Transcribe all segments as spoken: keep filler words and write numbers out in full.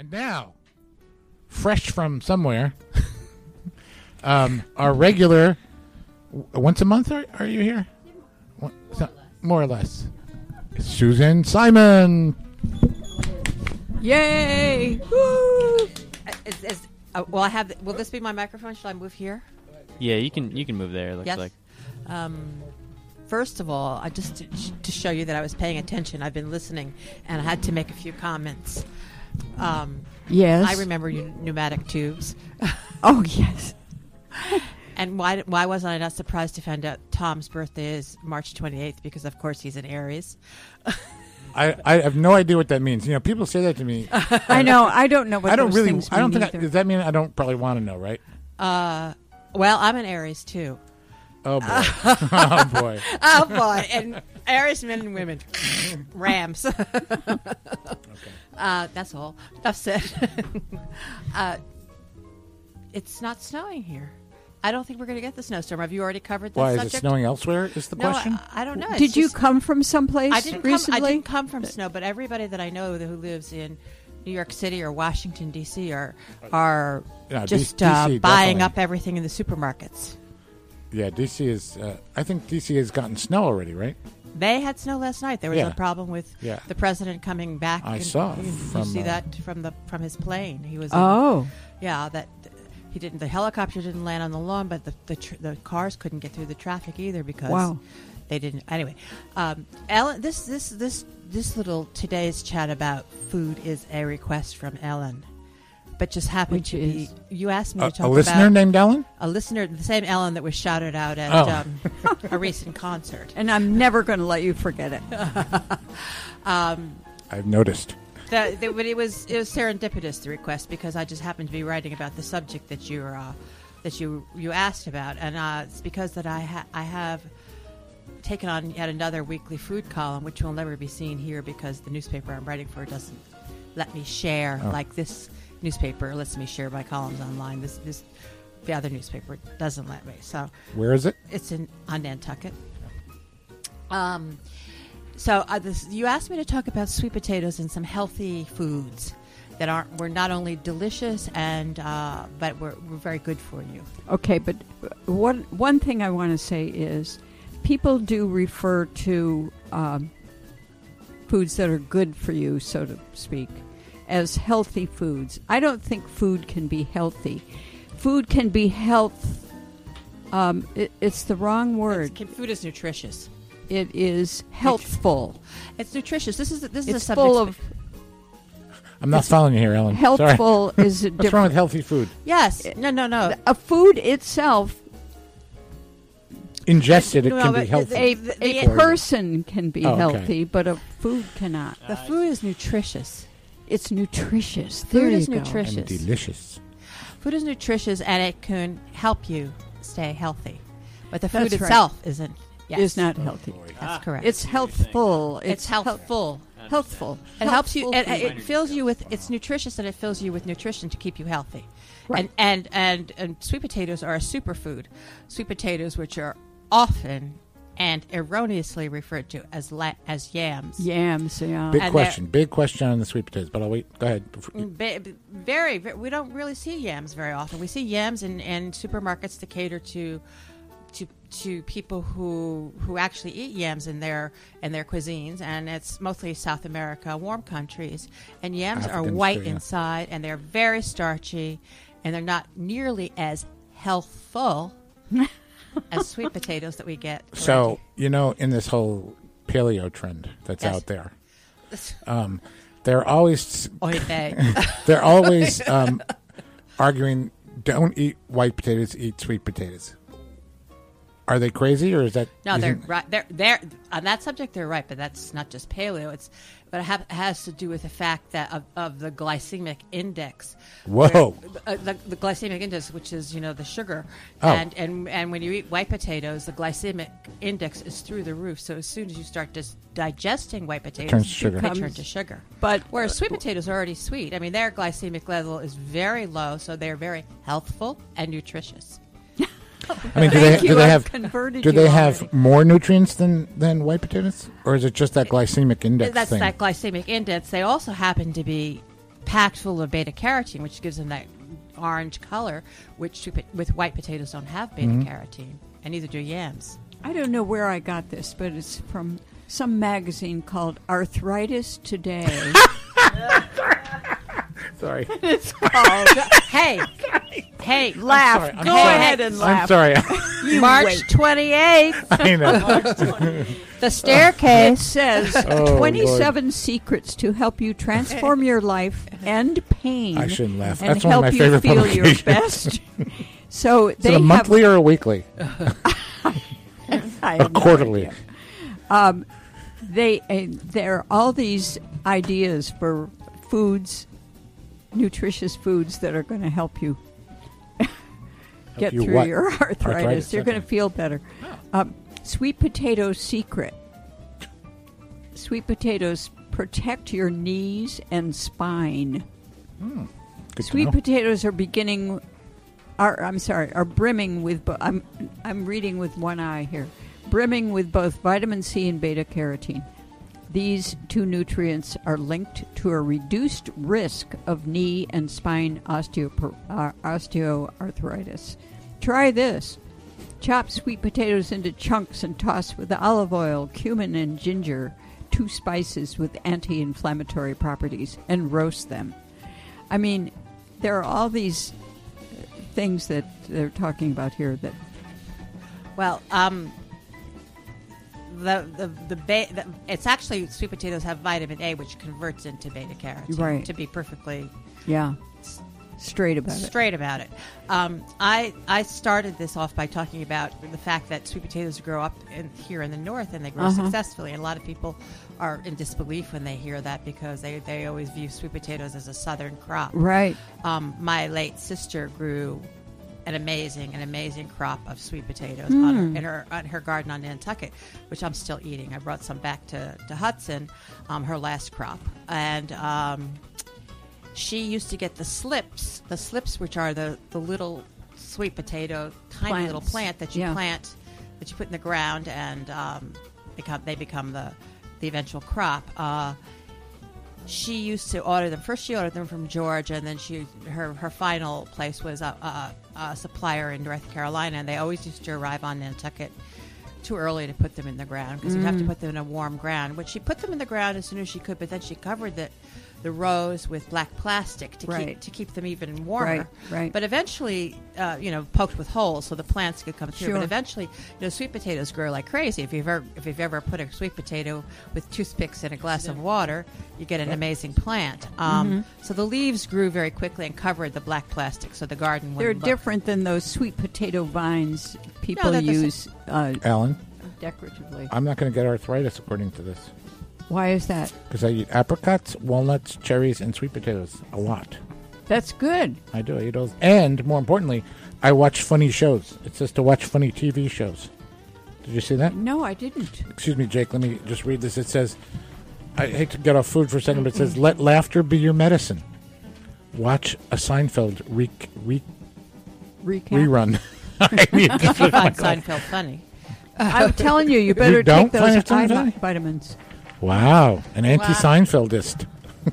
And now, fresh from somewhere, um, our regular, once a month are, are you here? More or, so, more or less. Susan Simon. Yay! Woo! Is, is, uh, well, I have. Will this be my microphone? Should I move here? Yeah, you can you can move there. It looks Yes. like. Um, first of all, I just to, to show you that I was paying attention. I've been listening, and I had to make a few comments. Um, Yes. I remember you, pneumatic tubes. Oh, yes. And why why wasn't I not surprised to find out Tom's birthday is March twenty-eighth? Because, of course, he's an Aries. I, I have no idea what that means. You know, people say that to me. I know. I don't know what I don't those really. things I don't mean think. I, either. does that mean I don't probably want to know? Right? Uh, well, I'm an Aries, too. Oh boy! oh boy! Oh, boy. And Aries men and women. Rams. Okay. Uh, that's all. Enough said. uh, it's not snowing here. I don't think we're going to get the snowstorm. Have you already covered that Why subject? is it snowing elsewhere? Is the No, question? I, I don't know. It's Did you just- come from someplace I didn't come, recently? I didn't come from snow, but everybody that I know who lives in New York City or Washington D C are are Yeah, just D- uh, DC buying definitely. up everything in the supermarkets. Yeah, D C is. Uh, I think D C has gotten snow already, right? They had snow last night. There was Yeah. a problem with Yeah. the president coming back. I and- saw You, you from, see uh, that from the from his plane. He was. in- Oh. yeah. That he didn't. The helicopter didn't land on the lawn, but the the, tr- the cars couldn't get through the traffic either because Wow. they didn't. Anyway, um, Ellen, this this this this little today's chat about food is a request from Ellen, but just happened Which to is? be. You asked me A, to talk a listener about named Ellen. a listener, the same Ellen that was shouted out at Oh. um, a recent concert. And I'm never going to let you forget it. Um, I've noticed. The, the, but it was it was serendipitous, the request, because I just happened to be writing about the subject that you uh, that you you asked about, and uh, it's because that I ha- I have taken on yet another weekly food column, which will never be seen here because the newspaper I'm writing for doesn't let me share Oh. like this newspaper lets me share my columns online. This this the other newspaper doesn't let me. So Where is it? it's in on Nantucket. Um, so uh, this, you asked me to talk about sweet potatoes and some healthy foods that aren't were not only delicious and uh, but were, were very good for you. Okay, but one one thing I want to say is people do refer to um, foods that are good for you, so to speak, as healthy foods. I don't think food can be healthy. Food can be health. Um, it, it's the wrong word. It's, food is nutritious. It is healthful. It's nutritious. This is this is a It's subject. full of I'm not following you here, Ellen. Sorry. healthful. Is What's wrong with healthy food? yes. No. No. No. a food itself? Ingested, it No, can but be healthy. A, The- a the- person can be Oh, okay. healthy, but a food cannot. The food is nutritious. It's nutritious. Food There is you go. nutritious. and delicious. Food is nutritious, and it can help you stay healthy. But the food That's right. itself isn't. Yes. Is not healthy. That's correct. It's healthful. It's healthful. Healthful. It helps you. It, Healthful it fills you with. It's nutritious, and it fills you with nutrition to keep you healthy. Right. And, and and and sweet potatoes are a superfood. Sweet potatoes, which are often and erroneously referred to as la- as yams. Yams, yeah. Big And question. Big question on the sweet potatoes, but I'll wait. Go ahead. Ba- Very, very. We don't really see yams very often. We see yams in, in supermarkets to cater to. To, to people who who actually eat yams in their in their cuisines, and it's mostly South America, warm countries. And yams are Africans white too, yeah. inside, and they're very starchy, and they're not nearly as healthful as sweet potatoes that we get. So, you know, in this whole paleo trend that's Yes. out there, um, they're always Oy vey. they're always um, arguing, don't eat white potatoes, eat sweet potatoes. Are they crazy, or is that No, you they're think- right. They're they're on that subject. They're right, but that's not just paleo. It's but it, have, it has to do with the fact that of, of the glycemic index. Whoa. Where- uh, the, the glycemic index, which is you know the sugar, Oh. and and and when you eat white potatoes, the glycemic index is through the roof. So as soon as you start dis- digesting white potatoes, turns to sugar. they turn Becomes- to sugar. But Whereas sweet potatoes are already sweet. I mean, their glycemic level is very low, so they're very healthful and nutritious. I mean, do Thank they you, do they I've have converted do you they have already. more nutrients than than white potatoes, or is it just that glycemic index That's thing? that glycemic index. They also happen to be packed full of beta carotene, which gives them that orange color, which sweet po- with white potatoes don't have beta Mhm. carotene, and neither do yams. I don't know where I got this, but it's from some magazine called Arthritis Today. Sorry. It's called. Hey, hey, Laugh. sorry, I'm Go sorry. ahead and laugh. I'm sorry. You March wait. twenty-eighth, I know. the It staircase. says Oh, twenty-seven secrets to help you transform your life, end pain, I shouldn't laugh. and That's one of help my you favorite feel your publications. best. So Is they it a have monthly or a weekly? I Or have no quarterly? idea. Um, they uh, there are all these ideas for foods, nutritious foods that are going to help you get you through what? your arthritis. Arthritis, You're going okay. to feel better. Um, sweet potato secret. Sweet potatoes protect your knees and spine. Good to Sweet know. potatoes are beginning, are I'm sorry, are brimming with. Bo- I'm I'm reading with one eye here, brimming with both vitamin C and beta carotene. These two nutrients are linked to a reduced risk of knee and spine osteopor- uh, osteoarthritis. Try this. Chop sweet potatoes into chunks and toss with olive oil, cumin, and ginger, two spices with anti-inflammatory properties, and roast them. I mean, there are all these uh, things that they're talking about here that Well, um, the the the, ba- the it's actually sweet potatoes have vitamin A, which converts into beta carotene. Right. To be perfectly yeah, straight about it. straight about it. Um, I I started this off by talking about the fact that sweet potatoes grow up in, here in the north and they grow Uh-huh. successfully. And a lot of people are in disbelief when they hear that because they, they always view sweet potatoes as a southern crop. Right. Um, my late sister grew an amazing, an amazing crop of sweet potatoes on, her, in her on her garden on Nantucket, which I'm still eating. I brought some back to, to Hudson, um, her last crop, and um, she used to get the slips, the slips, which are the, the little sweet potato, tiny Plants. little plant that you Yeah. plant, that you put in the ground, and um, become they become the the eventual crop. Uh, she used to order them. First, she ordered them from Georgia, and then she her her final place was a, a, a supplier in North Carolina, and they always used to arrive on Nantucket too early to put them in the ground because you have to put them in a warm ground. But she put them in the ground as soon as she could, but then she covered the the rows with black plastic to Right. keep to keep them even warmer. Right, right. But eventually, uh, you know, poked with holes so the plants could come through. Sure. But eventually, you know, sweet potatoes grow like crazy. If you've ever if you've ever put a sweet potato with toothpicks in a glass of water, you get an amazing plant. Um, Mm-hmm. So the leaves grew very quickly and covered the black plastic, so the garden They're wouldn't look- different than those sweet potato vines people they're the use uh, Alan, decoratively. I'm not going to get arthritis according to this Why is that? because I eat apricots, walnuts, cherries, and sweet potatoes a lot. That's good. I do. I eat those. And more importantly, I watch funny shows. It says to watch funny T V shows. Did you see that? No, I didn't. Excuse me, Jake. Let me just read this. It says, I hate to get off food for a second, but it says, let laughter be your medicine. Watch a Seinfeld re- re- Recap. rerun. I mean, If you find Seinfeld funny. I'm telling you, you better don't take those find it eye funny? vitamins. Wow, an anti-Seinfeldist.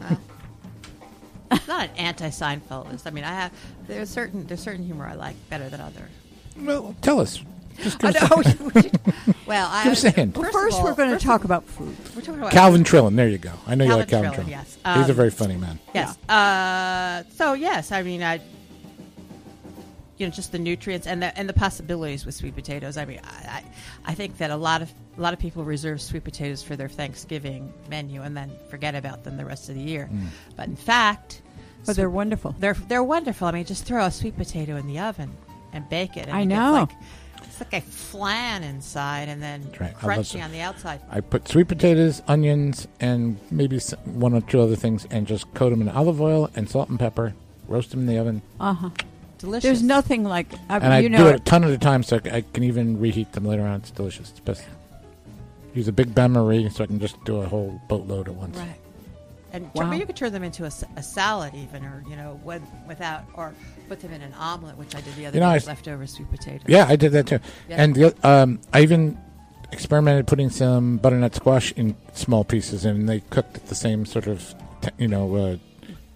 It's not an anti-Seinfeldist. I mean, I have there's certain there's certain humor I like better than other. Well, tell us. Just I give us know. Well, I Give us a hint. Well, First first of all- we're going to first talk of- about food. we're talking about Calvin Trillin. There you go. I know you like Calvin Calvin Trillin, Trillin. yes. He's a Um, very funny man. Yes. Uh, so yes, I mean, I, you know, just the nutrients and the and the possibilities with sweet potatoes. I mean, I, I, I think that a lot of a lot of people reserve sweet potatoes for their Thanksgiving menu and then forget about them the rest of the year. Mm. But in fact, Oh, they're wonderful. they're they're wonderful. I mean, just throw a sweet potato in the oven and bake it. And I it gets know. Like, it's like a flan inside and then That's right. I love crunchy that. on the outside. I put sweet potatoes, onions, and maybe s- one or two other things, and just coat them in olive oil and salt and pepper. Roast them in the oven, Uh huh. Delicious. There's nothing like I, and I you do know it a ton of the time, so I, c- I can even reheat them later on. It's delicious. It's best. Use a big bain marie, so I can just do a whole boatload at once. Right. And Wow. tr- you could turn them into a, s- a salad even, or, you know, with, without, or put them in an omelet, which I did the other You know, day I with s- leftover sweet potatoes. Yeah, I did that too. Yeah. And the, oth- um, I even experimented putting some butternut squash in small pieces, and they cooked at the same sort of, te- you know, uh,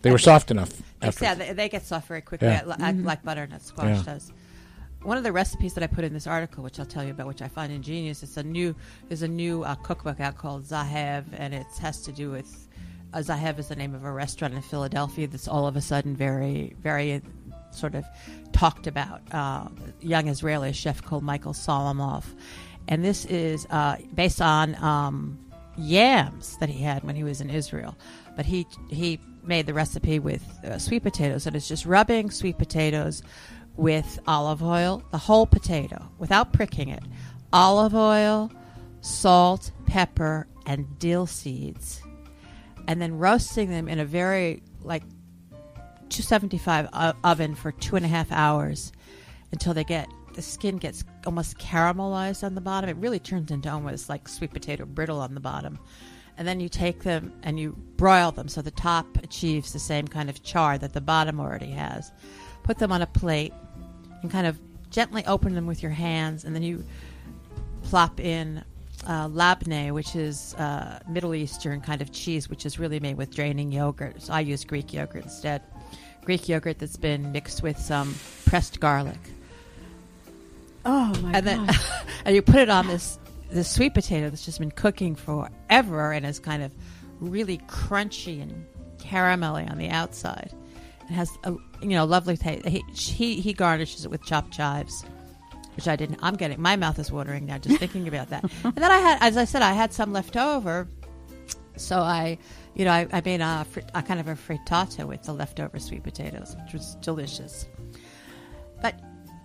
They were soft enough. After. Yeah, they, they get soft very quickly, Yeah. like, Mm-hmm. like butternut squash Yeah. does. One of the recipes that I put in this article, which I'll tell you about, which I find ingenious, it's a new. There's a new uh, cookbook out called Zahev, and it has to do with uh, Zahev is the name of a restaurant in Philadelphia that's all of a sudden very, very uh, sort of talked about. Uh, young Israeli chef called Michael Solomov, and this is uh, based on um, yams that he had when he was in Israel, but he he made the recipe with uh, sweet potatoes, and it's just rubbing sweet potatoes with olive oil, the whole potato, without pricking it. Olive oil, salt, pepper, and dill seeds. And then roasting them in a very, like, two seventy-five o- oven for two and a half hours until they get, the skin gets almost caramelized on the bottom. It really turns into almost like sweet potato brittle on the bottom. And then you take them and you broil them so the top achieves the same kind of char that the bottom already has. Put them on a plate and kind of gently open them with your hands, and then you plop in uh, labneh, which is uh, Middle Eastern kind of cheese, which is really made with draining yogurt. So I use Greek yogurt instead. Greek yogurt that's been mixed with some pressed garlic. Oh my And then God. and you put it on this this sweet potato that's just been cooking forever and is kind of really crunchy and caramelly on the outside. It has a you know lovely taste. He, he he garnishes it with chopped chives, which I didn't. I'm getting my mouth is watering now just thinking about that. And then I had, as I said, I had some left over, so I, you know, I, I made a, frit, a kind of a frittata with the leftover sweet potatoes, which was delicious. But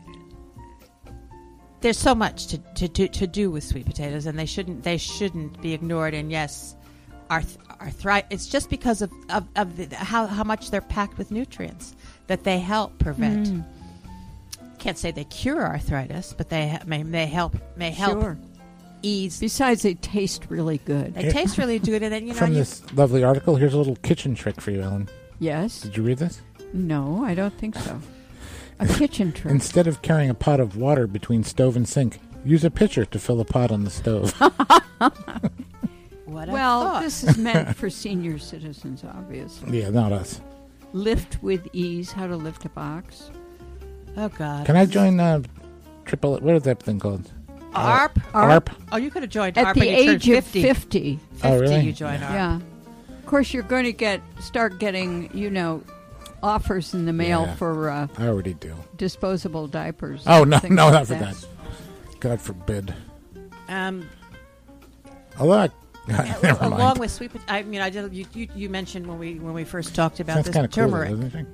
there's so much to to, to, to do with sweet potatoes, and they shouldn't they shouldn't be ignored. And yes. Arth- arthritis. It's just because of, of, of the, how, how much they're packed with nutrients that they help prevent. Mm. Can't say they cure arthritis, but they ha- may, may help may help Sure. ease. Besides, they taste really good. They taste really good, and then you know From you, this lovely article, here's a little kitchen trick for you, Ellen. Yes? Did you read this? No, I don't think so. A kitchen trick. Instead of carrying a pot of water between stove and sink, use a pitcher to fill a pot on the stove. what I Well, thought. this is meant for senior citizens, obviously. Yeah, not us. Lift with ease. How to lift a box. oh God, Can I join uh, triple? What is that thing called? A R P? ARP. ARP? Oh, you could have joined At A R the P when you turned age of fifty. fifty. fifty, Oh, really? you join A R P. Yeah. Of course, you're going to get start getting, you know, offers in the mail Yeah. for uh, I already do. disposable diapers. Oh, and no, things no, like not for that. God forbid. Um, Although, I, never along mind. with sweet, pot- I mean, I did. You, you, you mentioned when we when we first talked about Sounds this kind of cool, turmeric, doesn't it?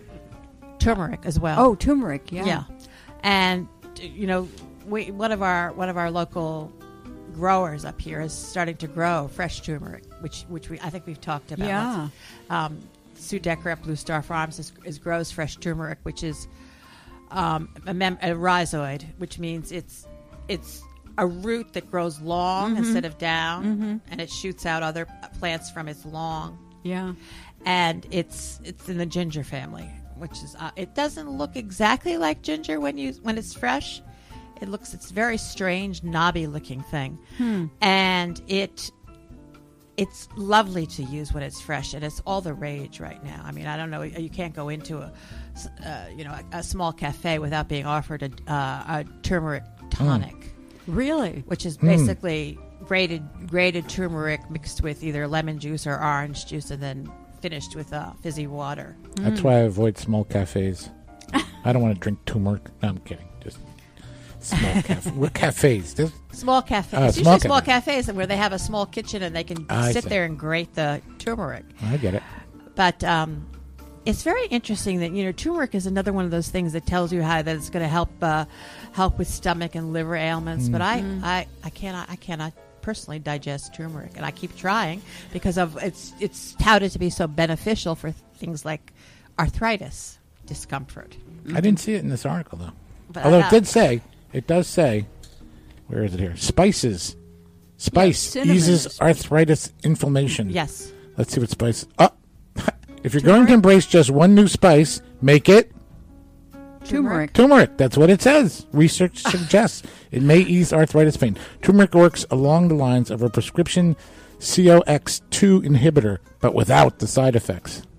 turmeric as well. Oh, turmeric. Yeah. Yeah, and you know, we one of our one of our local growers up here is starting to grow fresh turmeric, which which we I think we've talked about. Yeah. once. Um, Sue Decker at Blue Star Farms is, is grows fresh turmeric, which is um, a, mem- a rhizoid, which means it's it's a root that grows long Mm-hmm. instead of down, and it shoots out other plants from its long. Yeah. And it's it's in the ginger family, which is uh, it doesn't look exactly like ginger when you when it's fresh. It looks it's a very strange knobby looking thing, Hmm. and it it's lovely to use when it's fresh, and it's all the rage right now. I mean, I don't know, you can't go into a uh, you know a, a small cafe without being offered a, uh, a turmeric tonic, Really? which is Hmm. basically grated grated turmeric mixed with either lemon juice or orange juice, and then finished with uh, fizzy water. That's why I avoid small cafes. I don't want to drink turmeric. No, I'm kidding. Just small cafes. We're cafes. There's, Small cafes. Uh, Usually small small cafe. cafes where they have a small kitchen and they can I sit see. there and grate the turmeric. I get it. But um, it's very interesting that you know turmeric is another one of those things that tells you how that it's going to help uh, help with stomach and liver ailments. But I, I, I cannot I cannot personally digest turmeric, and I keep trying because of it's it's touted to be so beneficial for things like arthritis discomfort. I didn't see it in this article, though. But Although I it did say, it does say, where is it here? Spices. Spice cinnamon eases is- arthritis inflammation. Yes. Let's see what spice. Oh, if you're going to embrace just one new spice, make it Turmeric. turmeric. That's what it says. Research suggests it may ease arthritis pain. Turmeric works along the lines of a prescription C O X two inhibitor, but without the side effects.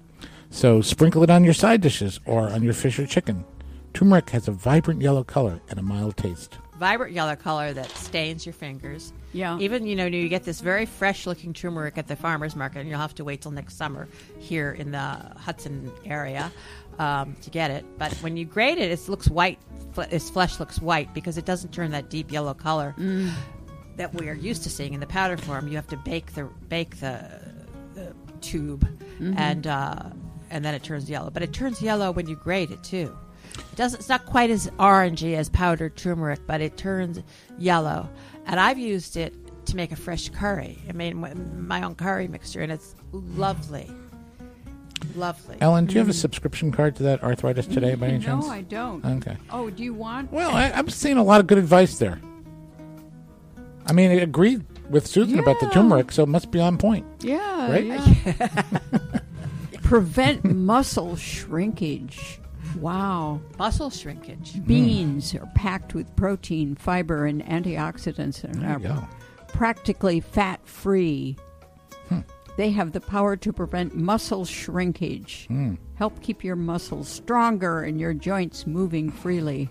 So sprinkle it on your side dishes or on your fish or chicken. Turmeric has a vibrant yellow color and a mild taste. Vibrant yellow color that stains your fingers. Yeah. Even, you know, you get this very fresh-looking turmeric at the farmer's market, and you'll have to wait till next summer here in the Hudson area um, to get it. But when you grate it, it looks white. Its flesh looks white because it doesn't turn that deep yellow color Mm. that we are used to seeing in the powder form. You have to bake the bake the, the tube, Mm-hmm. and uh, and then it turns yellow. But it turns yellow when you grate it too. It doesn't. It's not quite as orangey as powdered turmeric, but it turns yellow. And I've used it to make a fresh curry. I made m- my own curry mixture, and it's lovely, lovely. Ellen, do you have a subscription card to that Arthritis Today by any no, chance? I don't. Okay. Oh, do you want? Well, I, I'm seeing a lot of good advice there. I mean, I agreed with Susan about the Yeah. turmeric, so it must be on point. Yeah. Right? yeah. Prevent muscle shrinkage. Wow. Muscle shrinkage. Beans are packed with protein, fiber, and antioxidants and There you are go. practically fat-free. Hmm. They have the power to prevent muscle shrinkage. Hmm. Help keep your muscles stronger and your joints moving freely.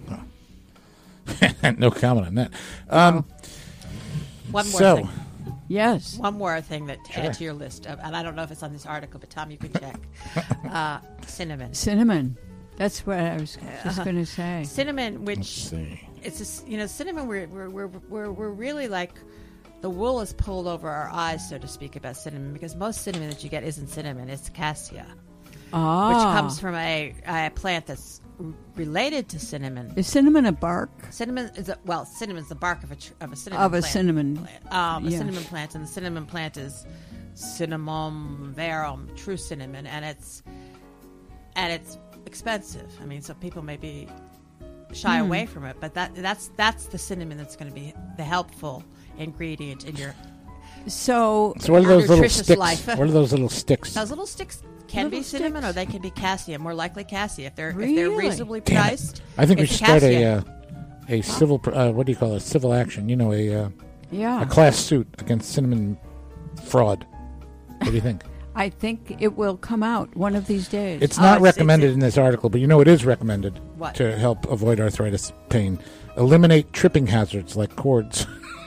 No comment on that. Um, One more so, thing. Yes. One more thing that to Sure. add to your list of, and I don't know if it's on this article, but Tom, you can check. uh, cinnamon. Cinnamon. That's what I was just Uh-huh. going to say. Cinnamon, let's which see. it's just, you know, cinnamon. We're we're, we're we're we're really like the wool is pulled over our eyes, so to speak, about cinnamon, because most cinnamon that you get isn't cinnamon; it's cassia, Ah. which comes from a, a plant that's r- related to cinnamon. Is cinnamon a bark? Cinnamon is a, well, cinnamon's the bark of a tr- of a cinnamon Of a plant. cinnamon. Plant. Um, a Yeah. cinnamon plant, and the cinnamon plant is Cinnamon verum, true cinnamon, and it's and it's expensive. I mean, so people may be shy Hmm. away from it, but that that's that's the cinnamon that's going to be the helpful ingredient in your So, So what are those little nutritious sticks? life. What are those little sticks? those little sticks. Can Little be cinnamon, sticks. or they can be cassia. More likely cassia if they're if Really? they're reasonably Damn it. priced. I think we it's should start a cassia. uh, a civil. pr- Uh, what do you call it? A civil action? You know, a uh, yeah. a class suit against cinnamon fraud. What do you think? I think it will come out one of these days. It's Oh, not it's- recommended it's- in this article, but you know it is recommended What? to help avoid arthritis pain. Eliminate tripping hazards like cords.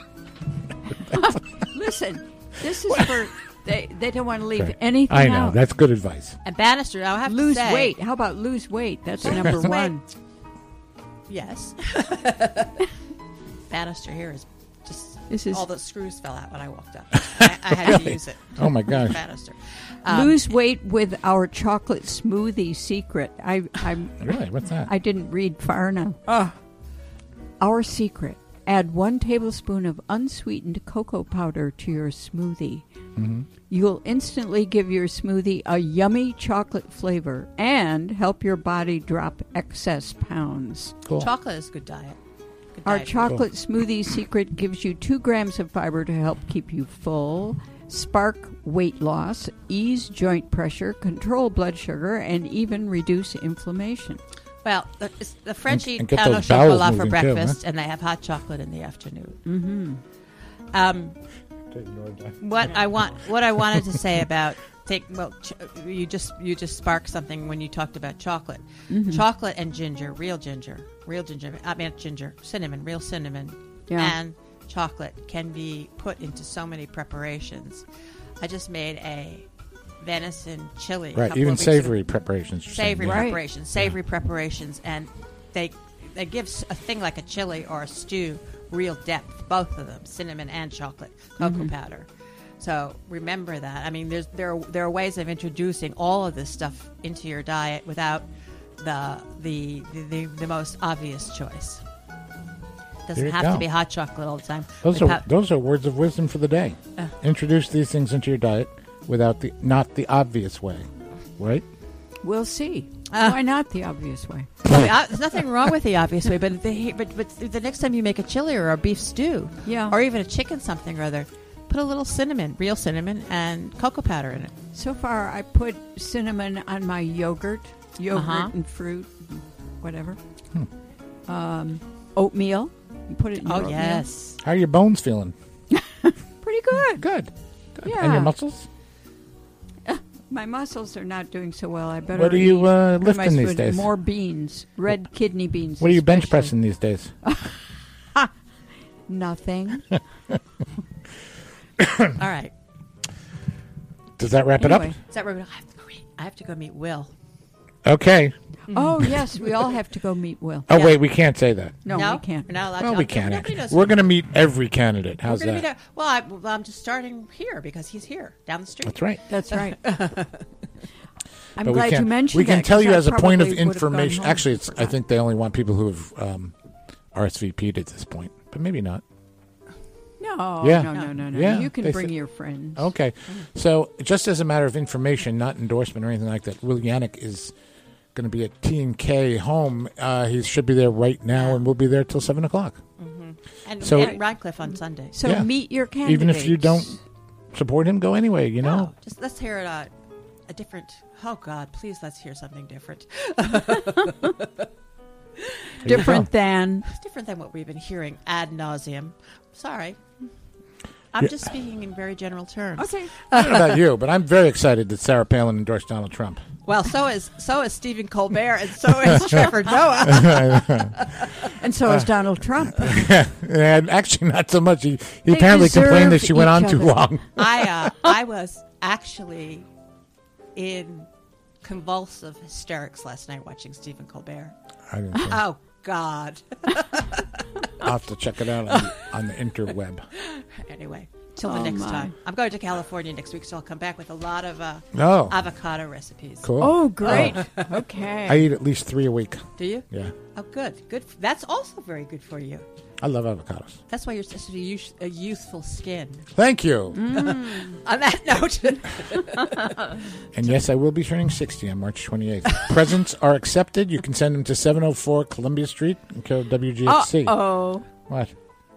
Listen, this is for they. They don't want to leave Sorry. anything I know out. that's good advice. And Bannister, I have Lose to say, weight. How about lose weight? That's number Lose weight. one. Yes. Bannister here is just This is all the screws fell out when I walked up. I, I had to use it. Oh my gosh! Bannister. Um, lose weight with our chocolate smoothie secret. I I Really? What's that? I didn't read far enough. Our secret. Add one tablespoon of unsweetened cocoa powder to your smoothie. Mm-hmm. You'll instantly give your smoothie a yummy chocolate flavor and help your body drop excess pounds. Cool. Chocolate is good diet. Good Our diet. chocolate smoothie secret gives you two grams of fiber to help keep you full, spark weight loss, ease joint pressure, control blood sugar, and even reduce inflammation. Well, the, it's- the French And- eat and get pain au those bowels chocolat for moving too, breakfast, and they have hot chocolate in the afternoon. Mm-hmm. Um, what I want, what I wanted to say about take well, ch- you just you just sparked something when you talked about chocolate, Mm-hmm. chocolate and ginger, real ginger, real ginger. I mean ginger, cinnamon, real cinnamon, Yeah. and chocolate can be put into so many preparations. I just made a venison chili. a Right, couple even of weeks ago. savory preparations. you're saying, Savory yeah. Right. preparations, savory preparations, and they they give s- a thing like a chili or a stew real depth. Both of them, cinnamon and chocolate, cocoa Mm-hmm. powder. So remember that. I mean, there's there are, there are ways of introducing all of this stuff into your diet without the the the, the, the most obvious choice. Doesn't There you have go. to be hot chocolate all the time. Those are Without- those are words of wisdom for the day. Uh. Introduce these things into your diet without the not the obvious way, right? We'll see. Uh. Why not the obvious way? Well, uh, there's nothing wrong with the obvious way, but the, but but the next time you make a chili or a beef stew, Yeah. or even a chicken something or other, put a little cinnamon, real cinnamon, and cocoa powder in it. So far, I put cinnamon on my yogurt, yogurt Uh-huh. and fruit, and whatever. Um, oatmeal. You put it in your Oh oatmeal. yes, How are your bones feeling? Pretty good. Good. Good. Yeah. And your muscles? My muscles are not doing so well. I better. What are you eat- uh, what am I lifting these supposed to- days? More beans, red kidney beans. What are you bench especially. pressing these days? Nothing. All right. Does that wrap Anyway. it up? Is that where we I have to go meet? I have to go meet Will. Okay. Oh yes, we all have to go meet Will. Oh Yeah. wait, we can't say that. No, no, we can't. We're not allowed Well, to. we I'm- can't. Nobody Actually. knows We're who- going to meet every candidate. How's We're gonna that? meet a- well, I, well, I'm just starting here because he's here down the street. That's right. That's right. I'm But we glad can't, you mentioned we can that, tell 'cause you I as a point of probably would have gone information. home Actually, and it's. I forgot. think they only want people who have um, R S V P'd at this point, but maybe not. No, Yeah. no, no, no, no. Yeah, You can they bring said- your friends. Okay, so just as a matter of information, not endorsement or anything like that, Will Yannick is going to be at T and K home. Uh, he should be there right now, and we'll be there till seven o'clock. And, So- and Radcliffe on Sunday. So Yeah. meet your candidates. Even if you don't support him, go anyway. You know. No, just let's hear it. Uh, a different. Oh God, please let's hear something different. Here you different go. than. It's different than what we've been hearing ad nauseum. Sorry, I'm Yeah. just speaking in very general terms. Okay. I don't know about you, but I'm very excited that Sarah Palin endorsed Donald Trump. Well, so is so is Stephen Colbert, and so is Trevor Noah. And so Uh, is Donald Trump. And actually, not so much. He, he They apparently complained that deserve she went on each too other. long. I uh, I was actually in convulsive hysterics last night watching Stephen Colbert. I didn't think. Oh God. I'll have to check it out on the, on the interweb. Anyway, till the Oh, next my. time. I'm going to California next week, so I'll come back with a lot of uh, No. avocado recipes. Cool. Oh, great. I Okay. eat at least three a week. Do you? Yeah. Oh, good. Good. f- That's also very good for you. I love avocados. That's why you're such a, youth, a youthful skin. Thank you. On that note, And yes, I will be turning sixty on March twenty-eighth. Presents are accepted. You can send them to seven oh four Columbia Street and code W G X C. Oh. What?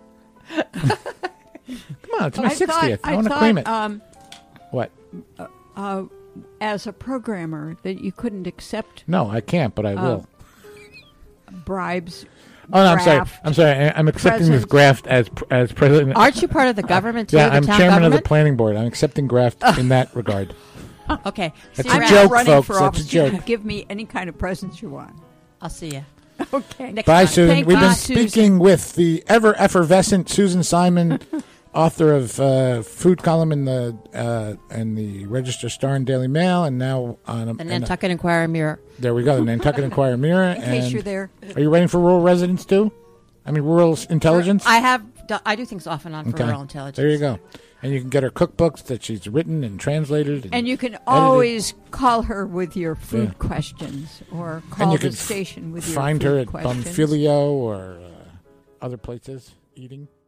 Come on, it's my I sixtieth. thought, I, want to thought, claim it. Um, What? uh, as a programmer, that you couldn't accept No, I can't, but I will. bribes. Oh, no, I'm sorry. graft. I'm sorry. I, I'm accepting this presents. graft as pr- as president. aren't you part of the government too? yeah, the I'm town chairman of the government? planning board. I'm accepting graft in that regard. Okay. That's See a you I'm around. not joke, running folks. for That's a office. You joke. can give me any kind of presents you want. I'll see you. Okay. Next Bye, time. Susan. Thank We've you, been Susan. speaking with the ever effervescent Susan Simon, author of uh, food column in the uh, in the Register Star and Daily Mail, and now on a, The and, uh, Nantucket Inquirer Mirror. there we go, the Nantucket Inquirer Mirror. In case and you're there. Are you writing for rural residents too? I mean, rural s- intelligence. I have. do- I do things off and on for Okay. rural intelligence. There you go. And you can get her cookbooks that she's written and translated. And, And you can always call her with your food Yeah. questions, or and call you the can f- station with your find food her at questions. Bonfilio or uh, other places eating.